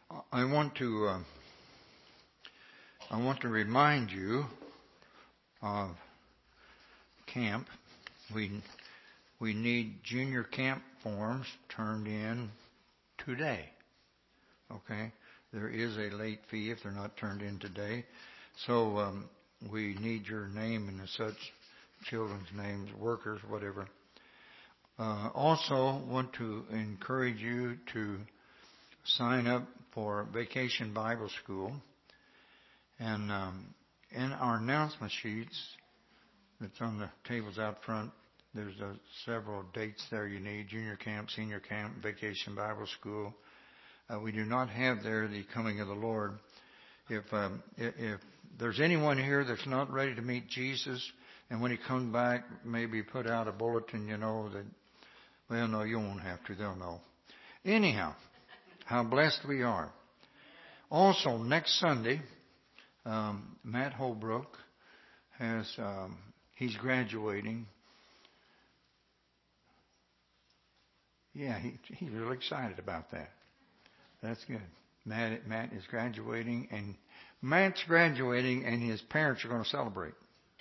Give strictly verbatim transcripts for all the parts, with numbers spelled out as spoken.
I want to uh, I want to remind you of camp. We we need junior camp forms turned in today. Okay, there is a late fee if they're not turned in today. So um, we need your name and such, children's names, workers, whatever. Uh, also, want to encourage you to sign up for Vacation Bible School. And um, in our announcement sheets that's on the tables out front, there's uh, several dates there you need: junior camp, senior camp, Vacation Bible School. Uh, we do not have there the coming of the Lord. If, um, if if there's anyone here that's not ready to meet Jesus, and when he comes back, maybe put out a bulletin, you know, that, well, no, you won't have to. They'll know. Anyhow, how blessed we are. Also, next Sunday, um, Matt Holbrook has, um, he's graduating. Yeah, he, he's really excited about that. That's good. Matt, Matt is graduating, and Matt's graduating, and his parents are going to celebrate.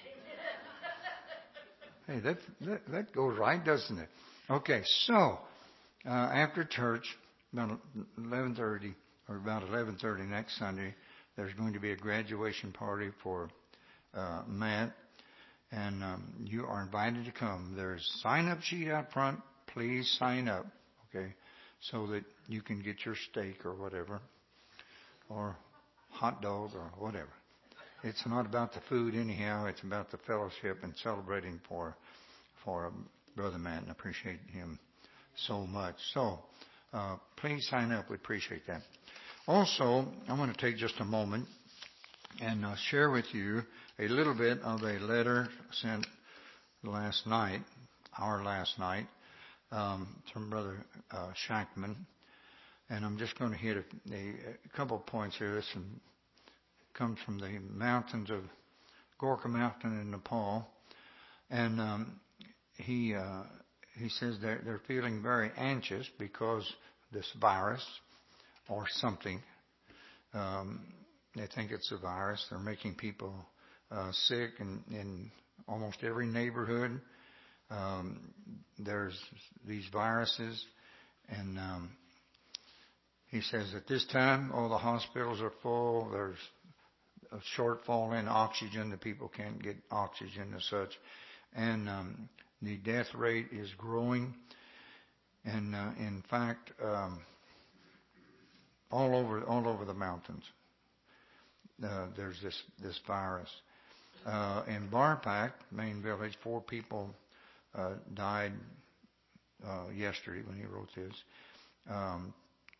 Hey, that, that that goes right, doesn't it? Okay, so uh, after church, about eleven thirty or about eleven thirty next Sunday, there's going to be a graduation party for uh, Matt, and um, you are invited to come. There's a sign-up sheet out front. Please sign up, okay, so that you can get your steak or whatever, or hot dog or whatever. It's not about the food anyhow. It's about the fellowship and celebrating for for Brother Matt, and appreciate him so much. So uh, please sign up. We appreciate that. Also, I want to take just a moment and uh, share with you a little bit of a letter sent last night, our last night, um, from Brother uh, Shackman. And I'm just going to hit a, a, a couple of points here. This from, comes from the mountains of Gorkha Mountain in Nepal. And um, he uh, he says they're, they're feeling very anxious because this virus or something. Um, they think it's a virus. They're making people uh, sick in, in almost every neighborhood. Um, there's these viruses. And um, he says at this time, all the hospitals are full. There's a shortfall in oxygen. The people can't get oxygen and such. And um, the death rate is growing. And uh, in fact, um, all over all over the mountains, uh, there's this this virus. Uh, in Barpak, main village, four people uh, died uh, yesterday when he wrote this. Um,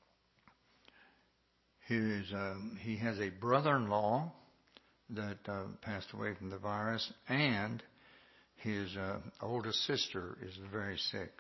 his um, he has a brother-in-law that uh, passed away from the virus, and his uh, oldest sister is very sick.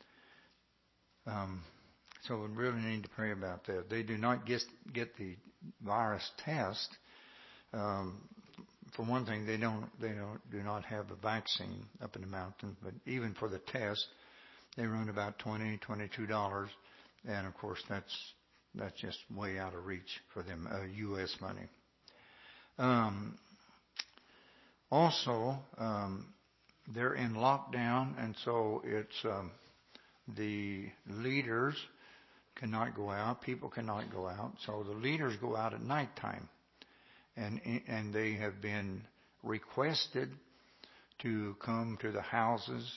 Um, so we really need to pray about that. They do not get get the virus test. Um, for one thing, they don't they don't do not have a vaccine up in the mountains. But even for the test, they run about twenty, twenty-two dollars, and of course that's that's just way out of reach for them, uh, U S money. Um, also, um, they're in lockdown, and so it's um, the leaders cannot go out. People cannot go out. So the leaders go out at nighttime, and and they have been requested to come to the houses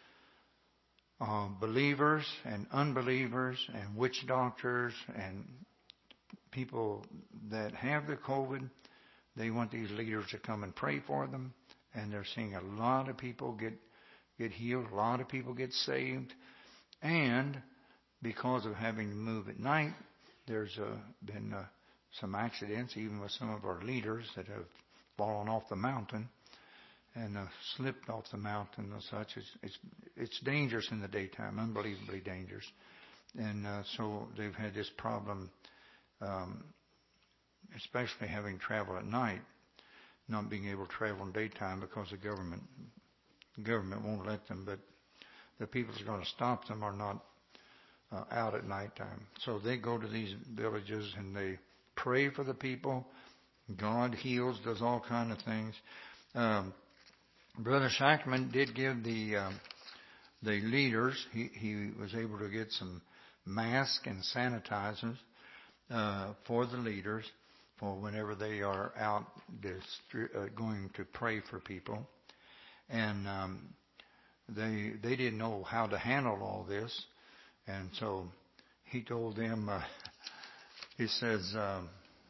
of believers and unbelievers and witch doctors and people that have the COVID. They want these leaders to come and pray for them. And they're seeing a lot of people get get healed. A lot of people get saved. And because of having to move at night, there's uh, been uh, some accidents, even with some of our leaders that have fallen off the mountain and uh, slipped off the mountain and such. It's, it's, it's dangerous in the daytime, unbelievably dangerous. And uh, so they've had this problem, um, especially having travel at night, not being able to travel in daytime because the government government won't let them. But the people that are going to stop them are not uh, out at nighttime. So they go to these villages and they pray for the people. God heals, does all kind of things. Um, Brother Shackman did give the um, the leaders. He he was able to get some masks and sanitizers uh, for the leaders for whenever they are out distri- uh, going to pray for people. And um, they they didn't know how to handle all this, and so he told them. Uh, he says. Um,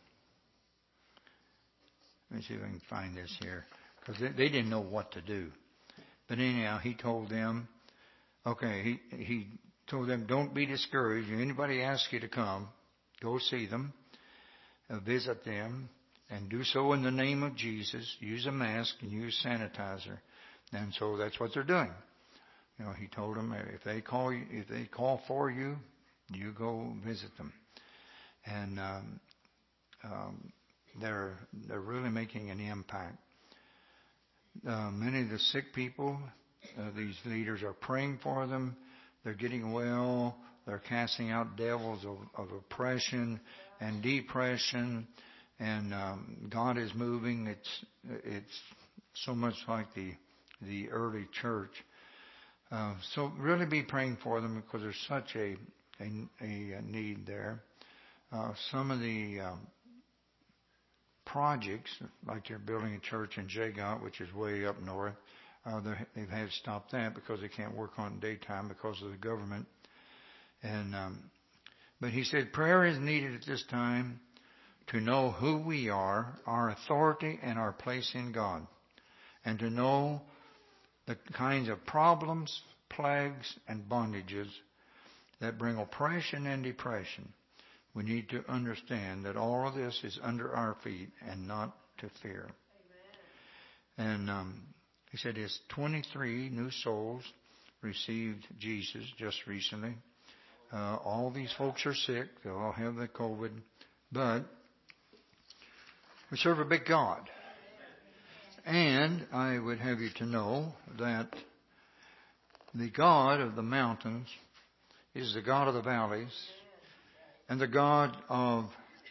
Let me see if I can find this here. Because they, they didn't know what to do. But anyhow, he told them, okay, he, he told them, don't be discouraged. If anybody asks you to come, go see them, uh, visit them, and do so in the name of Jesus. Use a mask and use sanitizer. And so that's what they're doing. You know, he told them, if they call you, if they call for you, you go visit them. And um, um, They're they're really making an impact. Uh, many of the sick people, uh, these leaders are praying for them. They're getting well. They're casting out devils of, of oppression and depression, and um, God is moving. It's it's so much like the the early church. Uh, so really be praying for them because there's such a a, a need there. Uh, some of the um, projects, like they're building a church in Jagot, which is way up north. Uh, they've had to stop that because they can't work on daytime because of the government. And um, but he said prayer is needed at this time to know who we are, our authority, and our place in God, and to know the kinds of problems, plagues, and bondages that bring oppression and depression. We need to understand that all of this is under our feet and not to fear. Amen. And um, he said his twenty-three new souls received Jesus just recently. Uh, all these folks are sick. They all have the COVID. But we serve a big God. And I would have you to know that the God of the mountains is the God of the valleys. And the God of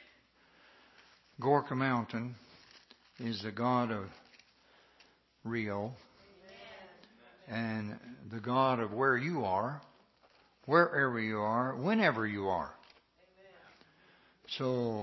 Gorka Mountain is the God of Rio. And the God of where you are, wherever you are, whenever you are. So,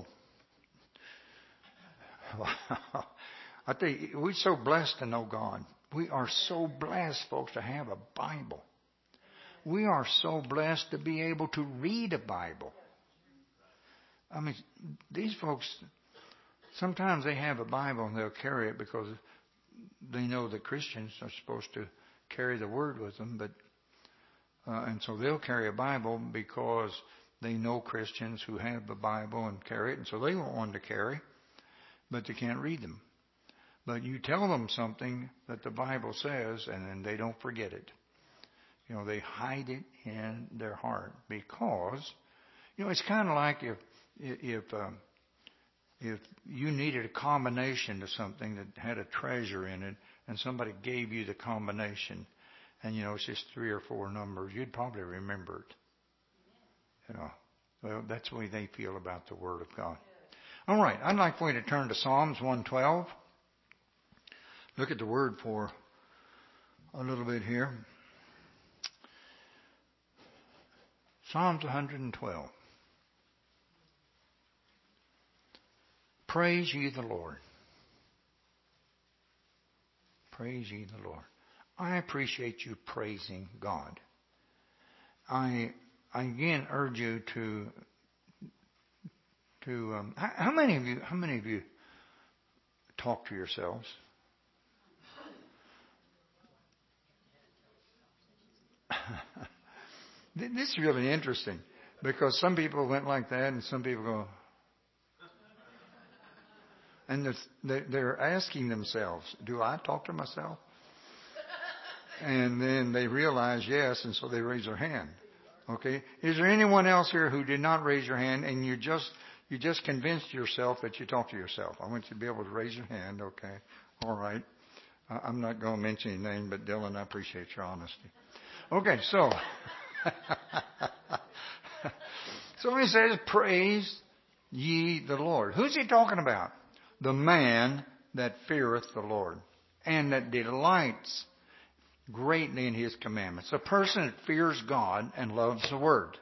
I tell you, we're so blessed to know God. We are so blessed, folks, to have a Bible. We are so blessed to be able to read a Bible. I mean, these folks, sometimes they have a Bible and they'll carry it because they know that Christians are supposed to carry the Word with them. But uh, and so they'll carry a Bible because they know Christians who have the Bible and carry it. And so they want one to carry, but they can't read them. But you tell them something that the Bible says and then they don't forget it. You know, they hide it in their heart because, you know, it's kind of like if If um, if you needed a combination to something that had a treasure in it, and somebody gave you the combination, and you know it's just three or four numbers, you'd probably remember it. You know, well, that's the way they feel about the Word of God. All right, I'd like for you to turn to Psalms one twelve. Look at the Word for a little bit here. Psalms one twelve. Praise ye the Lord. Praise ye the Lord. I appreciate you praising God. I, I again urge you to, to um, how, how many of you, how many of you talk to yourselves? This is really interesting because some people went like that and some people go, and they're asking themselves, do I talk to myself? And then they realize yes, and so they raise their hand. Okay? Is there anyone else here who did not raise your hand and you just you just convinced yourself that you talk to yourself? I want you to be able to raise your hand. Okay? All right. I'm not going to mention your name, but Dylan, I appreciate your honesty. Okay, so So he says, praise ye the Lord. Who's he talking about? The man that feareth the Lord and that delights greatly in his commandments. A person that fears God and loves the Word.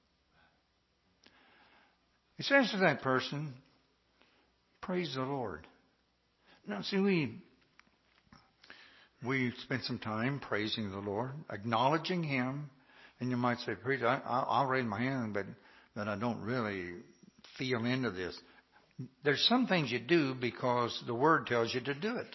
He says to that person, praise the Lord. Now, see, we we spent some time praising the Lord, acknowledging Him. And you might say, preacher, I, I'll raise my hand, but, but I don't really feel into this. There's some things you do because the Word tells you to do it. Amen.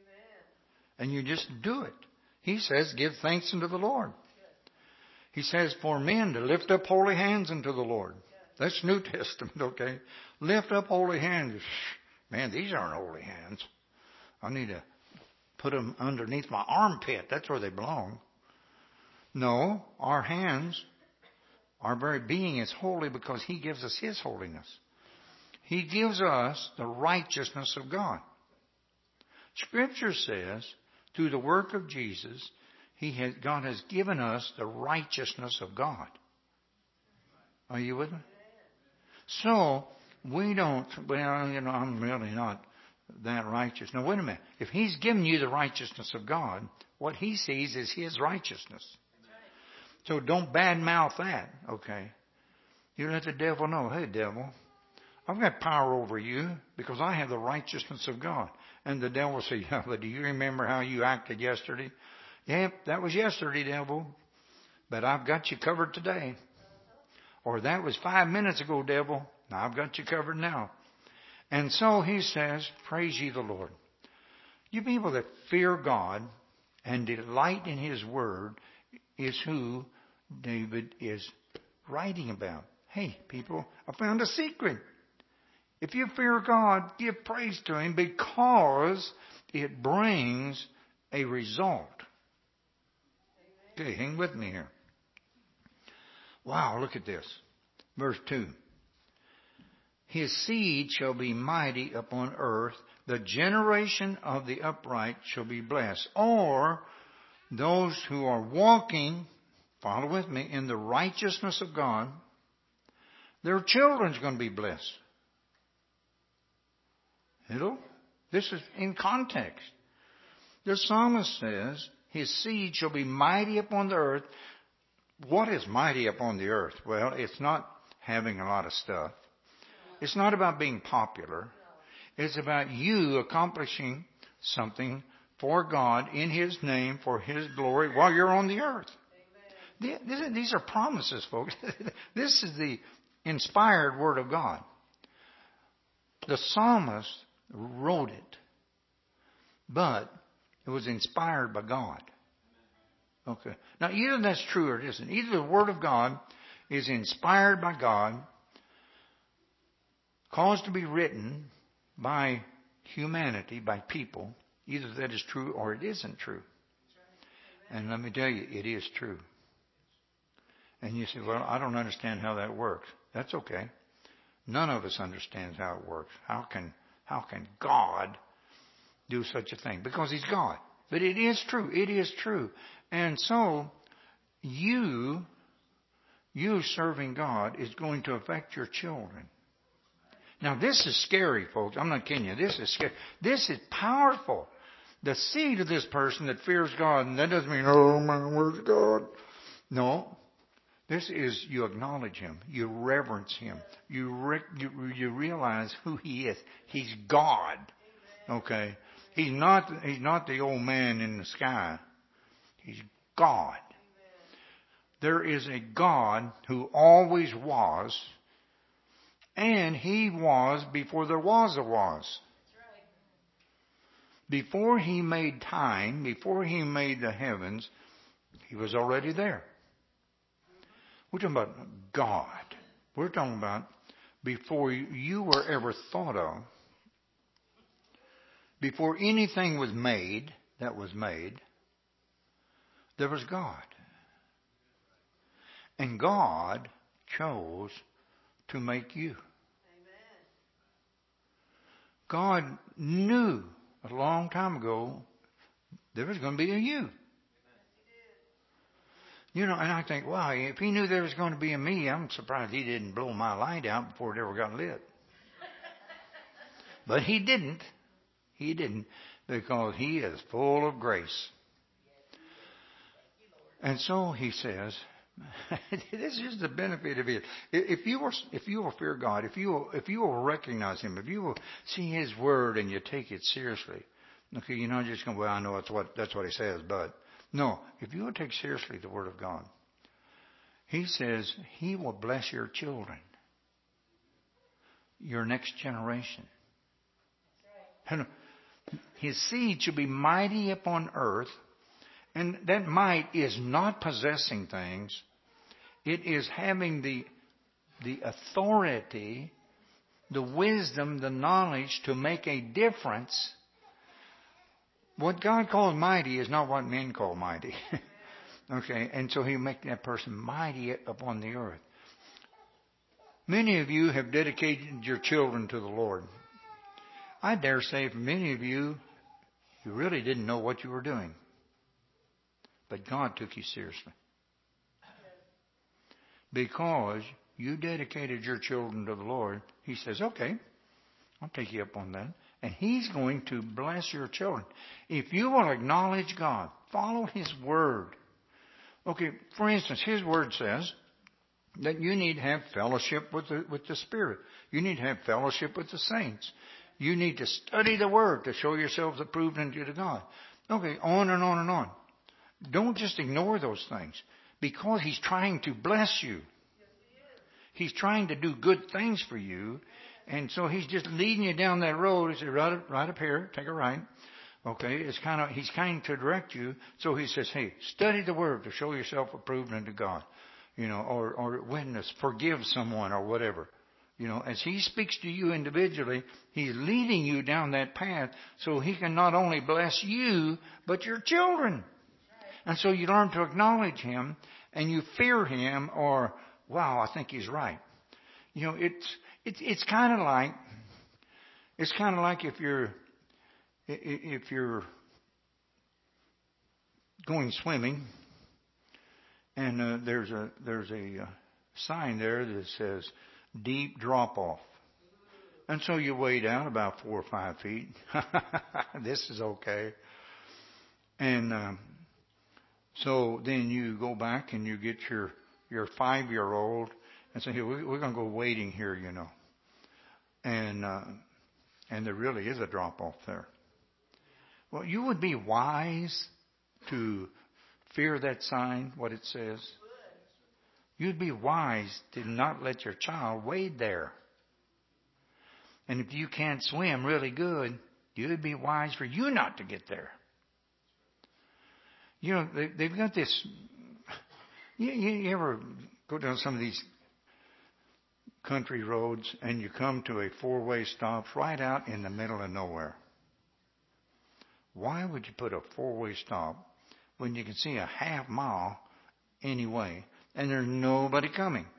And you just do it. He says, give thanks unto the Lord. He says, for men to lift up holy hands unto the Lord. That's New Testament, okay? Lift up holy hands. Man, these aren't holy hands. I need to put them underneath my armpit. That's where they belong. No, our hands, our very being is holy because He gives us His holiness. He gives us the righteousness of God. Scripture says, through the work of Jesus, He has, God has given us the righteousness of God. Are you with me? So, we don't, well, you know, I'm really not that righteous. Now, wait a minute. If He's given you the righteousness of God, what He sees is His righteousness. So don't badmouth that, okay? You let the devil know, hey, devil, I've got power over you because I have the righteousness of God. And the devil will say, yeah, but do you remember how you acted yesterday? Yeah, that was yesterday, devil. But I've got you covered today. Or that was five minutes ago, devil. Now I've got you covered now. And so he says, praise ye the Lord. You people that fear God and delight in His Word is who David is writing about. Hey, people, I found a secret. If you fear God, give praise to Him because it brings a result. Okay, hang with me here. Wow, look at this. Verse two. His seed shall be mighty upon earth. The generation of the upright shall be blessed. Or those who are walking, follow with me, in the righteousness of God, their children's going to be blessed. You know, this is in context. The psalmist says, His seed shall be mighty upon the earth. What is mighty upon the earth? Well, it's not having a lot of stuff. It's not about being popular. It's about you accomplishing something for God in His name, for His glory, while you're on the earth. Amen. These are promises, folks. This is the inspired Word of God. The psalmist wrote it, but it was inspired by God. Okay. Now, either that's true or it isn't. Either the Word of God is inspired by God, caused to be written by humanity, by people. Either that is true or it isn't true. And let me tell you, it is true. And you say, well, I don't understand how that works. That's okay. None of us understands how it works. How can, how can God do such a thing? Because He's God. But it is true. It is true. And so, you, you serving God is going to affect your children. Now, this is scary, folks. I'm not kidding you. This is scary. This is powerful. The seed of this person that fears God, and that doesn't mean, oh, my word, God. No. This is, you acknowledge Him. You reverence Him. You, re- you, you realize who He is. He's God. Okay? He's not, he's not the old man in the sky. He's God. There is a God who always was, and He was before there was a was. Before He made time, before He made the heavens, He was already there. We're talking about God. We're talking about before you were ever thought of, before anything was made that was made, there was God. And God chose to make you. God knew a long time ago there was going to be a you. You know, and I think, wow, if he knew there was going to be a me, I'm surprised he didn't blow my light out before it ever got lit. But he didn't. He didn't, because he is full of grace. And so he says, this is the benefit of it. If you will, if you will fear God, if you will, if you will recognize Him, if you will see His Word and you take it seriously, okay, you're not just going, well, I know that's what that's what He says, but no, if you will take seriously the Word of God, He says He will bless your children, your next generation. And His seed shall be mighty upon earth. And that might is not possessing things. It is having the, the authority, the wisdom, the knowledge to make a difference. What God calls mighty is not what men call mighty. Okay, and so He'll make that person mighty upon the earth. Many of you have dedicated your children to the Lord. I dare say for many of you, you really didn't know what you were doing. But God took you seriously. Because you dedicated your children to the Lord, He says, okay, I'll take you up on that. And He's going to bless your children. If you will acknowledge God, follow His Word. Okay, for instance, His Word says that you need to have fellowship with the, with the Spirit. You need to have fellowship with the saints. You need to study the Word to show yourselves approved unto God. Okay, on and on and on. Don't just ignore those things, because He's trying to bless you. He's trying to do good things for you. And so He's just leading you down that road. He said, right up, right up here, take a right. Okay, it's kind of, He's kind to direct you. So He says, hey, study the Word to show yourself approved unto God. You know, or, or witness, forgive someone or whatever. You know, as He speaks to you individually, He's leading you down that path so He can not only bless you, but your children. And so you learn to acknowledge Him, and you fear Him, or, wow, I think He's right. You know, it's it's it's kind of like it's kind of like if you're if you're going swimming, and uh, there's a there's a uh, sign there that says deep drop off, and so you weigh down about four or five feet. This is okay, and. Um, So then you go back and you get your, your five-year-old and say, hey, we're going to go wading here, you know. And, uh, and there really is a drop-off there. Well, you would be wise to fear that sign, what it says. You'd be wise to not let your child wade there. And if you can't swim really good, you'd be wise for you not to get there. You know, they, they've got this. You, you ever go down some of these country roads and you come to a four-way stop right out in the middle of nowhere? Why would you put a four-way stop when you can see a half mile anyway and there's nobody coming?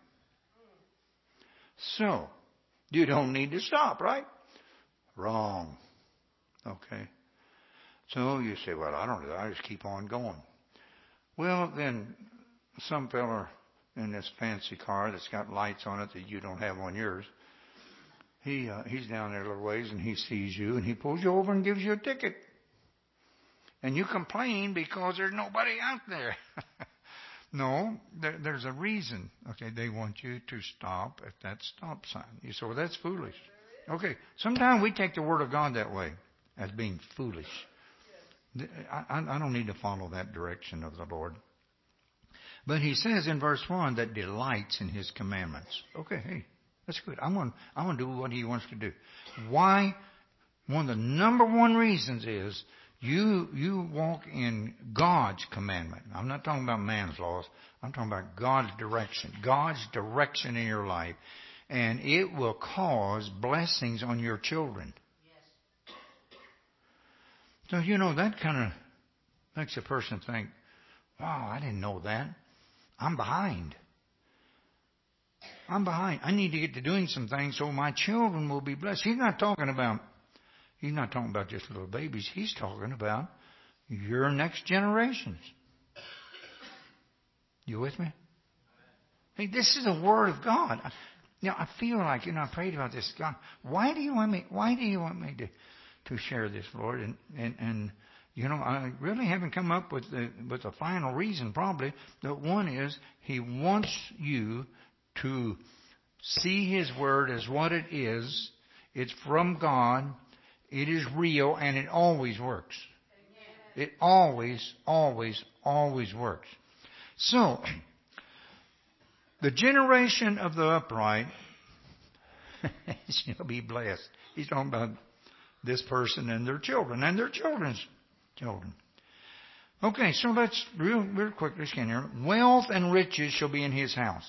So, you don't need to stop, right? Wrong. Okay. So you say, well, I don't know. I just keep on going. Well, then some fella in this fancy car that's got lights on it that you don't have on yours, he uh, he's down there a little ways and he sees you and he pulls you over and gives you a ticket. And you complain because there's nobody out there. No, there, there's a reason. Okay, they want you to stop at that stop sign. You say, well, that's foolish. Okay, sometimes we take the Word of God that way, as being foolish. I, I don't need to follow that direction of the Lord. But He says in verse one that delights in His commandments. Okay, hey, that's good. I'm going, I'm going to do what He wants to do. Why? One of the number one reasons is you you walk in God's commandment. I'm not talking about man's laws. I'm talking about God's direction. God's direction in your life. And it will cause blessings on your children. So, you know, that kind of makes a person think, wow, I didn't know that. I'm behind. I'm behind. I need to get to doing some things so my children will be blessed. He's not talking about, he's not talking about just little babies. He's talking about your next generations. You with me? Hey, this is the Word of God. You know, I feel like, you know, I prayed about this. God, why do you want me, why do you want me to, to share this, Lord? And, and, and, you know, I really haven't come up with the, with the final reason probably. The one is He wants you to see His Word as what it is. It's from God. It is real, and it always works. It always, always, always works. So, the generation of the upright shall be blessed. He's talking about this person and their children and their children's children. Okay, so let's real, real quickly scan here. Wealth and riches shall be in his house.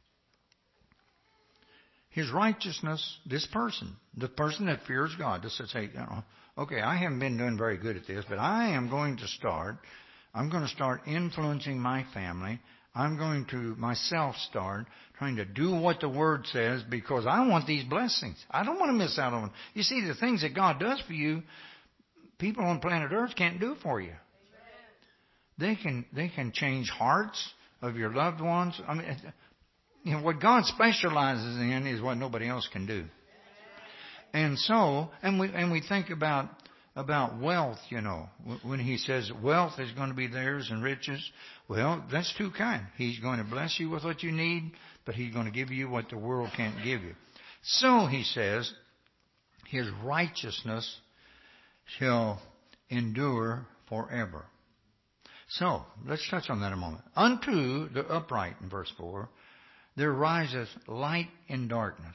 His righteousness, this person, the person that fears God, just says, hey, you know, okay, I haven't been doing very good at this, but I am going to start. I'm going to start influencing my family. I'm going to myself start trying to do what the Word says because I want these blessings. I don't want to miss out on them. You see, the things that God does for you, people on planet Earth can't do for you. They can they can change hearts of your loved ones. I mean, you know, what God specializes in is what nobody else can do. And so, and we and we think about about wealth, you know, when He says wealth is going to be theirs and riches. Well, that's two kind. He's going to bless you with what you need, but He's going to give you what the world can't give you. So He says, His righteousness shall endure forever. So, let's touch on that a moment. Unto the upright, in verse four, there riseth light in darkness.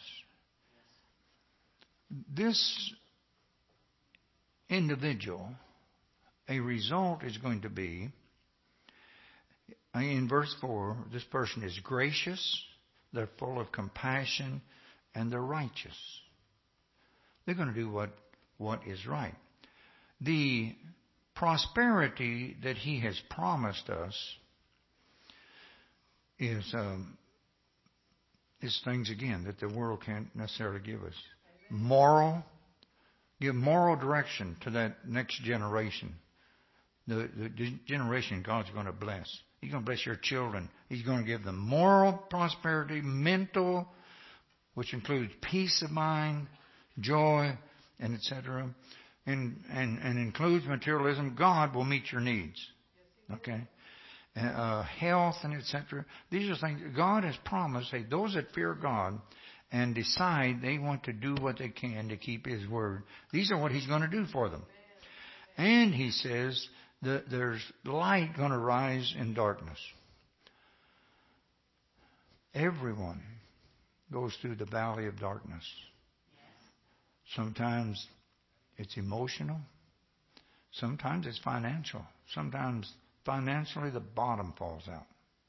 This individual, a result is going to be, in verse four, this person is gracious, they're full of compassion, and they're righteous. They're going to do what, what is right. The prosperity that He has promised us is, um, is things, again, that the world can't necessarily give us. Moral, give moral direction to that next generation. The, the generation God's going to bless. He's going to bless your children. He's going to give them moral prosperity, mental, which includes peace of mind, joy, and et cetera, and, and, and includes materialism. God will meet your needs. Okay? Uh, health and et cetera. These are things God has promised. Hey, those that fear God and decide they want to do what they can to keep His Word, these are what He's going to do for them. And He says that there's light going to rise in darkness. Everyone goes through the valley of darkness. Sometimes it's emotional. Sometimes it's financial. Sometimes financially the bottom falls out.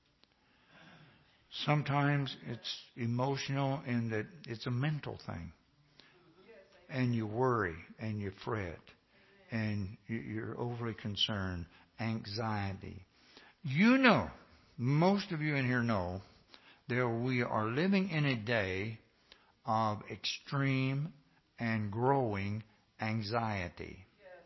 Sometimes it's emotional in that it's a mental thing. And you worry and you fret and you're overly concerned. Anxiety. You know, most of you in here know that we are living in a day of extreme and growing anxiety.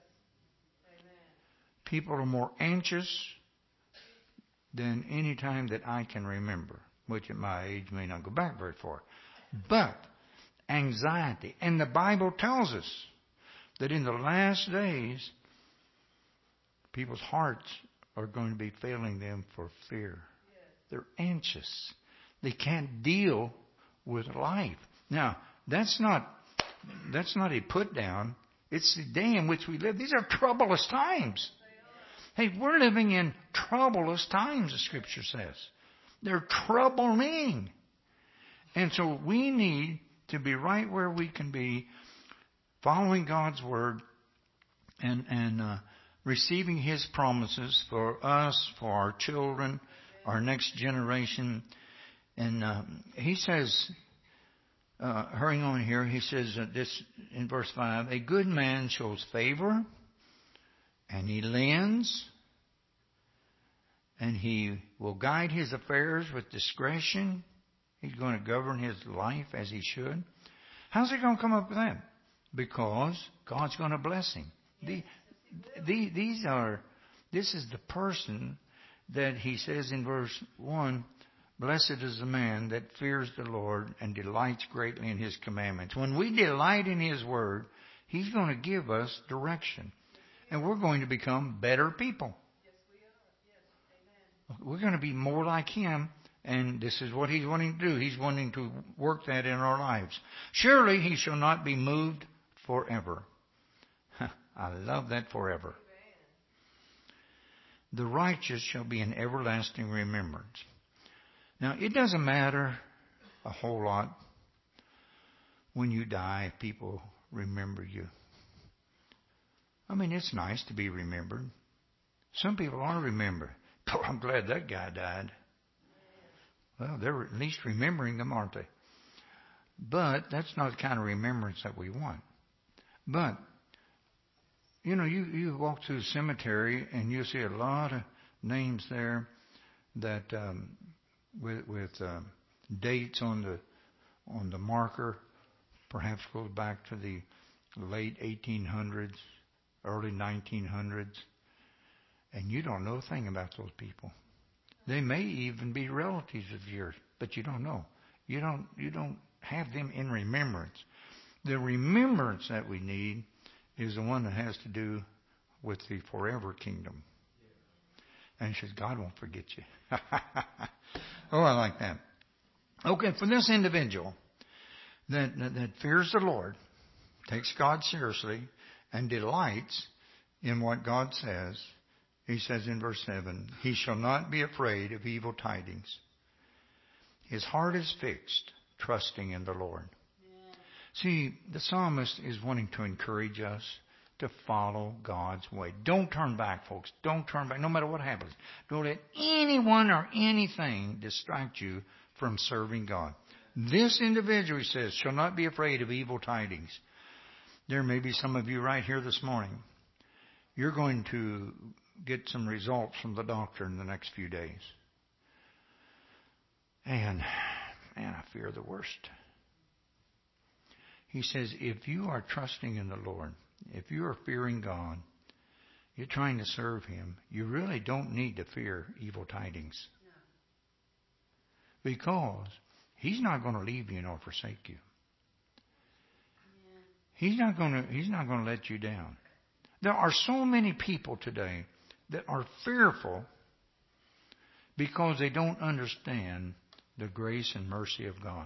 People are more anxious than any time that I can remember, which at my age may not go back very far. But anxiety. And the Bible tells us that in the last days, people's hearts are going to be failing them for fear. They're anxious. They can't deal with life. Now, that's not that's not a put down. It's the day in which we live. These are troublous times. Hey, we're living in troublous times, the Scripture says. They're troubling. And so we need to be right where we can be, following God's Word and, and uh, receiving His promises for us, for our children, our next generation. And uh, He says, uh, hurrying on here, He says uh, this in verse five, a good man shows favor, and he lends, and he will guide his affairs with discretion. He's going to govern his life as he should. How's he going to come up with that? Because God's going to bless him. The, the, these are, this is the person that he says in verse one, blessed is the man that fears the Lord and delights greatly in His commandments. When we delight in His Word, He's going to give us direction. And we're going to become better people. Yes, we are. Yes, amen. We're going to be more like Him. And this is what He's wanting to do. He's wanting to work that in our lives. Surely He shall not be moved forever. I love that, forever. The righteous shall be in everlasting remembrance. Now, it doesn't matter a whole lot when you die if people remember you. I mean, it's nice to be remembered. Some people are remembered. Oh, I'm glad that guy died. Well, they're at least remembering them, aren't they? But that's not the kind of remembrance that we want. But, you know, you, you walk through the cemetery and you see a lot of names there that um, with, with uh, dates on the on the marker, perhaps goes back to the late eighteen hundreds, early nineteen hundreds, and you don't know a thing about those people. They may even be relatives of yours, but you don't know. You don't you don't have them in remembrance. The remembrance that we need is the one that has to do with the forever kingdom. And he says, God won't forget you. Oh, I like that. Okay, for this individual that, that, that fears the Lord, takes God seriously, and delights in what God says, he says in verse seven, he shall not be afraid of evil tidings. His heart is fixed, trusting in the Lord. Yeah. See, the psalmist is wanting to encourage us to follow God's way. Don't turn back, folks. Don't turn back, no matter what happens. Don't let anyone or anything distract you from serving God. This individual, he says, shall not be afraid of evil tidings. There may be some of you right here this morning. You're going to get some results from the doctor in the next few days. And, man, I fear the worst. He says, if you are trusting in the Lord, if you are fearing God, you're trying to serve Him, you really don't need to fear evil tidings. No. Because He's not going to leave you nor forsake you. Yeah. He's not going to, He's not going to let you down. There are so many people today that are fearful because they don't understand the grace and mercy of God.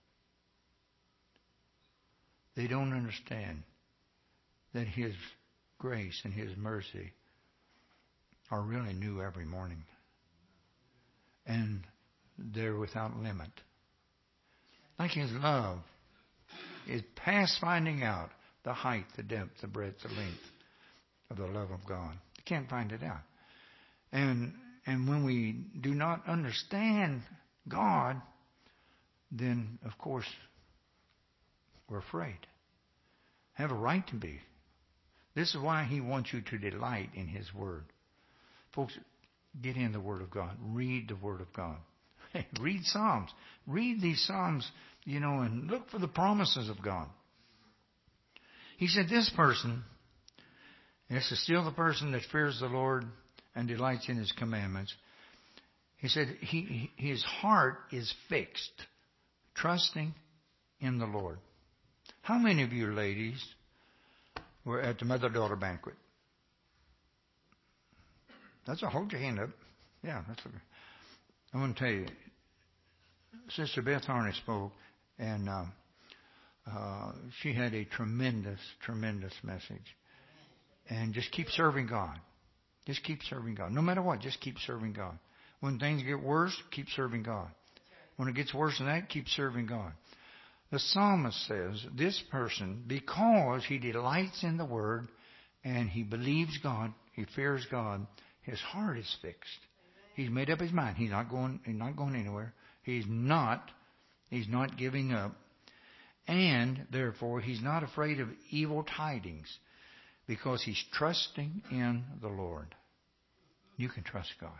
They don't understand that His grace and His mercy are really new every morning. And they're without limit. Like His love is past finding out the height, the depth, the breadth, the length of the love of God. You can't find it out. And and when we do not understand God, then of course we're afraid. Have a right to be. This is why He wants you to delight in His Word. Folks, get in the Word of God. Read the Word of God. Read Psalms. Read these Psalms, you know, and look for the promises of God. He said this person, this is still the person that fears the Lord and delights in His commandments. He said he, his heart is fixed, trusting in the Lord. How many of you ladies were at the mother-daughter banquet? That's a hold your hand up. Yeah, that's okay. I want to tell you, Sister Beth Harney spoke, and uh, uh, she had a tremendous, tremendous message. And just keep serving God. Just keep serving God. No matter what, just keep serving God. When things get worse, keep serving God. When it gets worse than that, keep serving God. The psalmist says, this person, because he delights in the Word and he believes God, he fears God, his heart is fixed. He's made up his mind. He's not going, he's not going anywhere. He's not, he's not giving up. And therefore, he's not afraid of evil tidings because he's trusting in the Lord. You can trust God.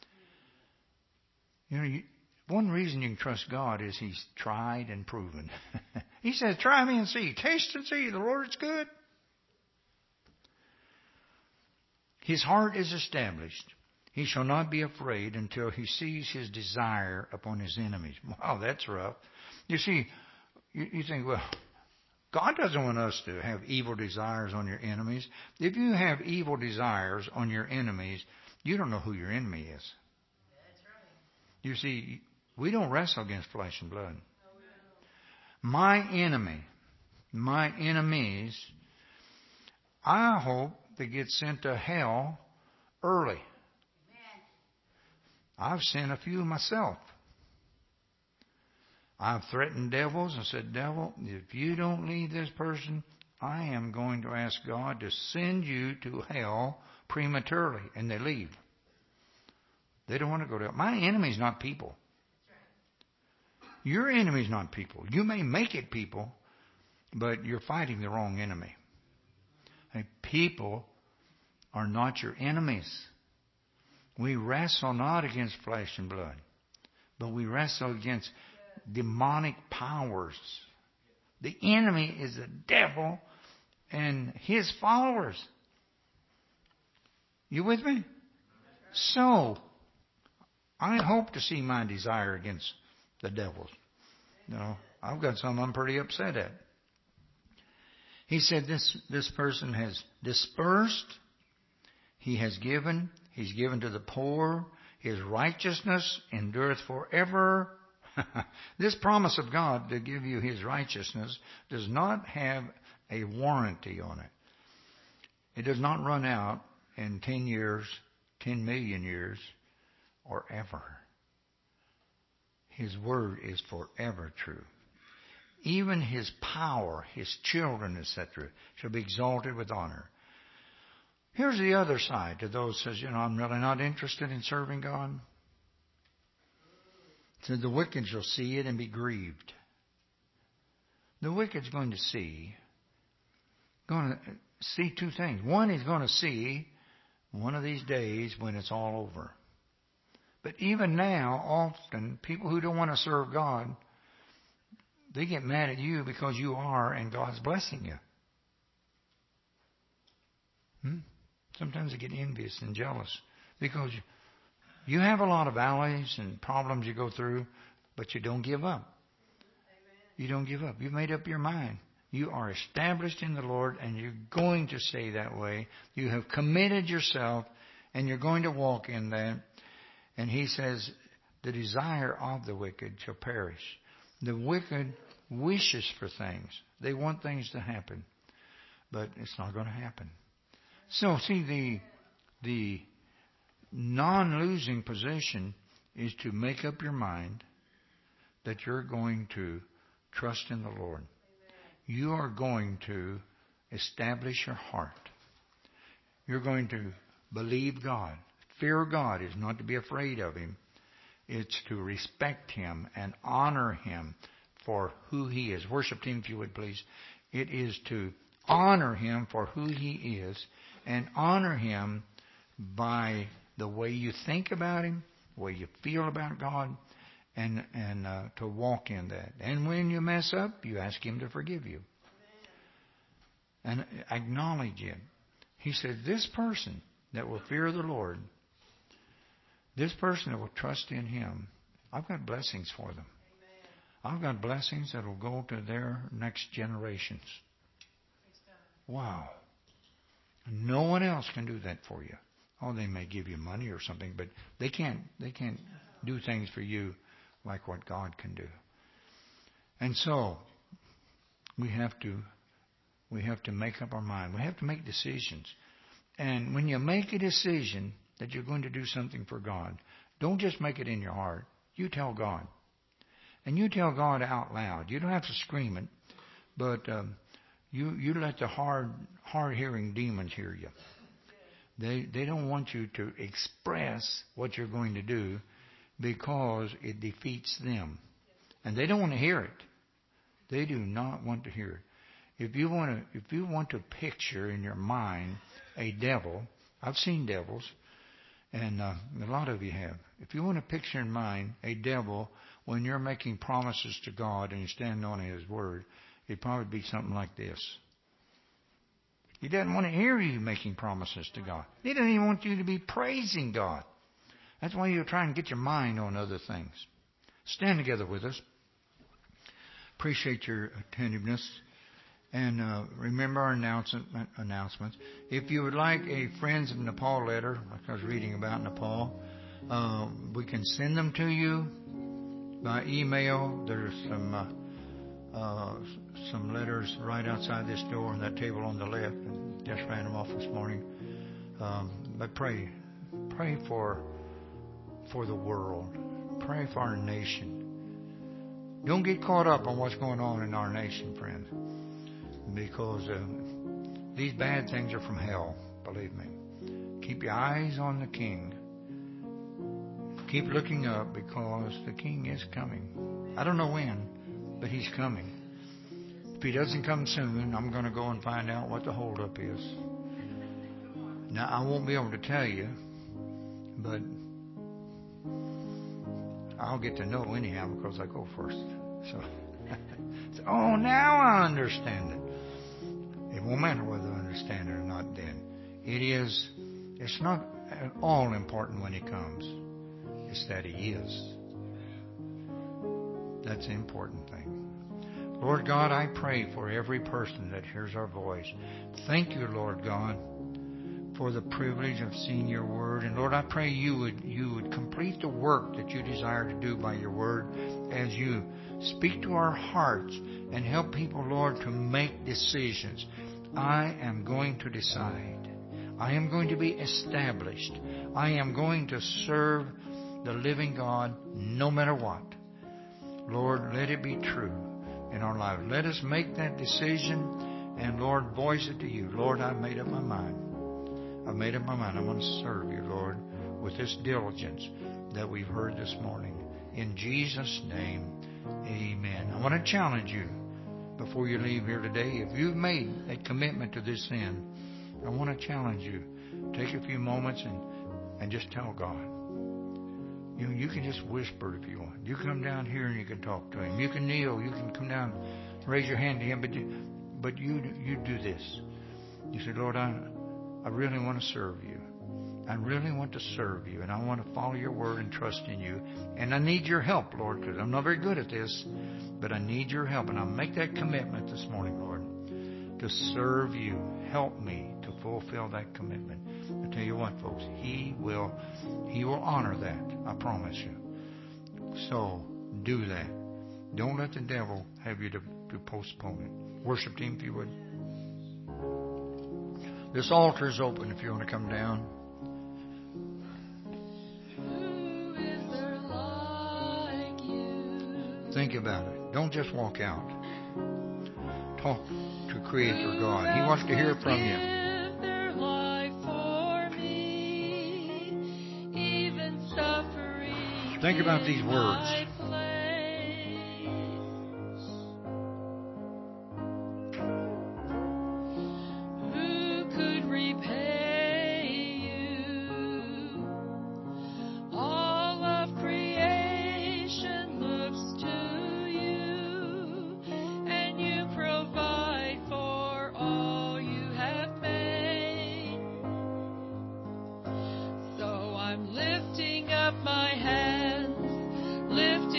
You know, you, one reason you can trust God is He's tried and proven. He says, try me and see. Taste and see. The Lord is good. His heart is established. He shall not be afraid until he sees his desire upon his enemies. Wow, that's rough. You see, you, you think, well, God doesn't want us to have evil desires on your enemies. If you have evil desires on your enemies, you don't know who your enemy is. That's right. You see, we don't wrestle against flesh and blood. My enemy, my enemies, I hope they get sent to hell early. I've sent a few myself. I've threatened devils and said, devil, if you don't leave this person, I am going to ask God to send you to hell prematurely. And they leave. They don't want to go to hell. My enemy's not people. Your enemy's not people. You may make it people, but you're fighting the wrong enemy. And people are not your enemies. We wrestle not against flesh and blood, but we wrestle against demonic powers. The enemy is the devil and his followers. You with me? So, I hope to see my desire against the devils. You know, I've got some I'm pretty upset at. He said this, this person has dispersed. He has given. He's given to the poor. His righteousness endureth forever. This promise of God to give you His righteousness does not have a warranty on it. It does not run out in ten years, ten million years, or ever. His word is forever true. Even His power, His children, et cetera, shall be exalted with honor. Here's the other side to those who says, you know, I'm really not interested in serving God. So the wicked shall see it and be grieved. The wicked's going to see, going to see two things. One, he's going to see one of these days when it's all over. But even now, often, people who don't want to serve God, they get mad at you because you are and God's blessing you. Hmm? Sometimes they get envious and jealous because you have a lot of valleys and problems you go through, but you don't give up. You don't give up. You've made up your mind. You are established in the Lord and you're going to stay that way. You have committed yourself and you're going to walk in that. And He says, the desire of the wicked shall perish. The wicked wishes for things. They want things to happen. But it's not going to happen. So, see, the the non-losing position is to make up your mind that you're going to trust in the Lord. Amen. You are going to establish your heart. You're going to believe God. Fear God is not to be afraid of Him. It's to respect Him and honor Him for who He is. Worship Him, if you would, please. It is to honor Him for who He is and honor Him by the way you think about Him, the way you feel about God, and and uh, to walk in that. And when you mess up, you ask Him to forgive you. Amen. And acknowledge it. He said, this person that will fear the Lord, this person that will trust in Him, I've got blessings for them. Amen. I've got blessings that will go to their next generations. Wow. No one else can do that for you. Oh, they may give you money or something, but they can't they can't do things for you like what God can do. And so we have to we have to make up our mind. We have to make decisions. And when you make a decision that you're going to do something for God, don't just make it in your heart. You tell God. And you tell God out loud. You don't have to scream it, but um, You you let the hard hard hearing demons hear you. They they don't want you to express what you're going to do because it defeats them. And they don't want to hear it. They do not want to hear it. If you want to if you want to picture in your mind a devil, I've seen devils, and uh, a lot of you have. If you want to picture in mind a devil when you're making promises to God and you stand on His word, it'd probably be something like this. He doesn't want to hear you making promises to God. He doesn't even want you to be praising God. That's why you try and get your mind on other things. Stand together with us. Appreciate your attentiveness. And uh, remember our announcement, announcements. If you would like a Friends of Nepal letter, like I was reading about Nepal, uh, we can send them to you by email. There's some uh, uh, some letters right outside this door on that table on the left. Just ran them off this morning. Um, but pray, pray for for the world. Pray for our nation. Don't get caught up on what's going on in our nation, friends, because uh, these bad things are from hell. Believe me. Keep your eyes on the King. Keep looking up, because the King is coming. I don't know when, but He's coming. If He doesn't come soon, I'm going to go and find out what the holdup is. Now, I won't be able to tell you, but I'll get to know anyhow because I go first. So, so, oh, now I understand it. It won't matter whether I understand it or not then. It is, it's not at all important when He comes. It's that He is. That's the important thing. Lord God, I pray for every person that hears our voice. Thank you, Lord God, for the privilege of seeing your word. And Lord, I pray you would you would complete the work that you desire to do by your word as you speak to our hearts and help people, Lord, to make decisions. I am going to decide. I am going to be established. I am going to serve the living God no matter what. Lord, let it be true in our life. Let us make that decision and, Lord, voice it to you. Lord, I've made up my mind. I've made up my mind. I'm going to serve you, Lord, with this diligence that we've heard this morning. In Jesus' name, amen. I want to challenge you before you leave here today. If you've made a commitment to this end, I want to challenge you. Take a few moments and, and just tell God. You know, you can just whisper if you want. You come down here and you can talk to Him. You can kneel. You can come down, raise your hand to Him. But you, but you, you do this. You say, Lord, I, I really want to serve you. I really want to serve you, and I want to follow your word and trust in you. And I need your help, Lord, because I'm not very good at this, but I need your help. And I'll make that commitment this morning, Lord, to serve you. Help me to fulfill that commitment. I tell you what, folks, He will, He will honor that. I promise you. So do that. Don't let the devil have you to, to postpone it. Worship team, if you would. This altar is open if you want to come down. Think about it. Don't just walk out. Talk to Creator God. He wants to hear from you. Think about these words. Lifting up my hands, lift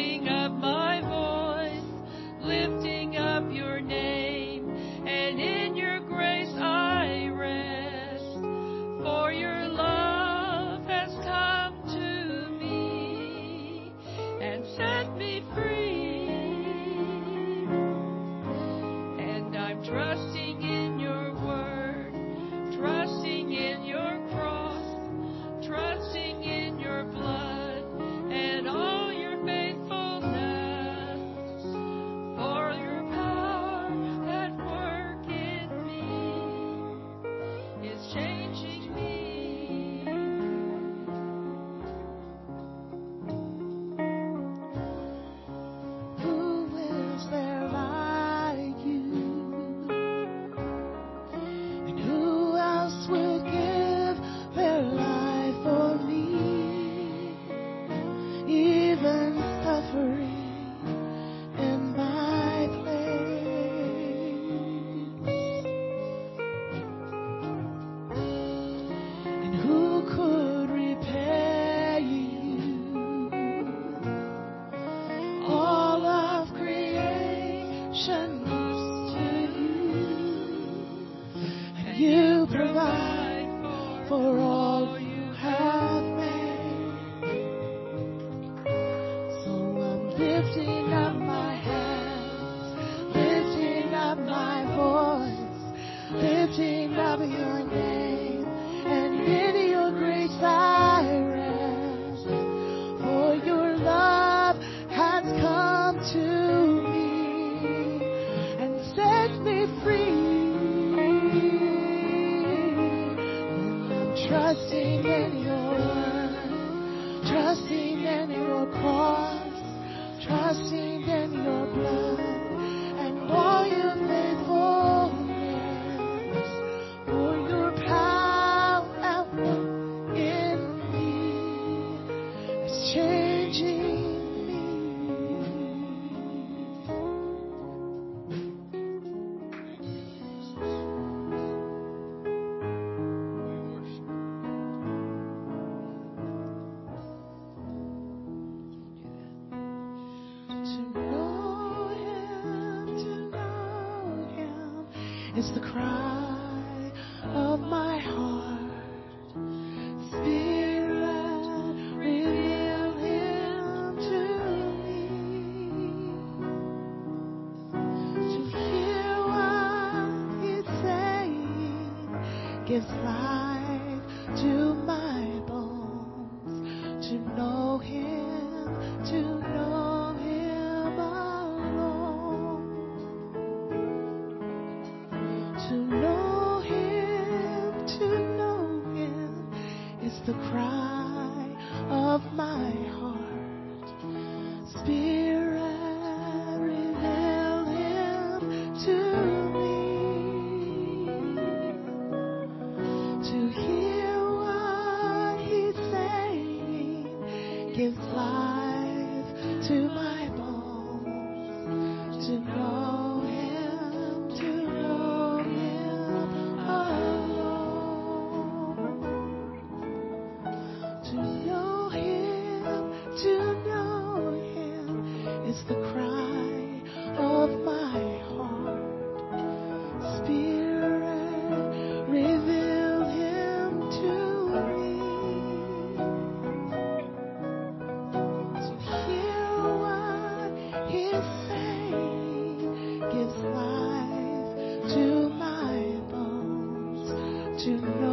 to provide for all you have made. So I'm lifting up my hands, lifting up my voice, lifting up your name, and in your grace I rest. For your love has come to me and set me free. Trusting in your word, trusting in your cross, trusting in your blood, and all your faithfulness. For your power at work in me is changing me. It's the cry of my heart. Spirit, reveal him to me. To hear what he's saying gives life to my bones. To know him, to know him alone. To know him, to know him is the cry of my heart. Spirit, reveal him to me. To hear what he's saying gives life to my bones. To know the cry of my heart. Spirit, reveal him to me. To hear what he's saying gives life to my bones. To know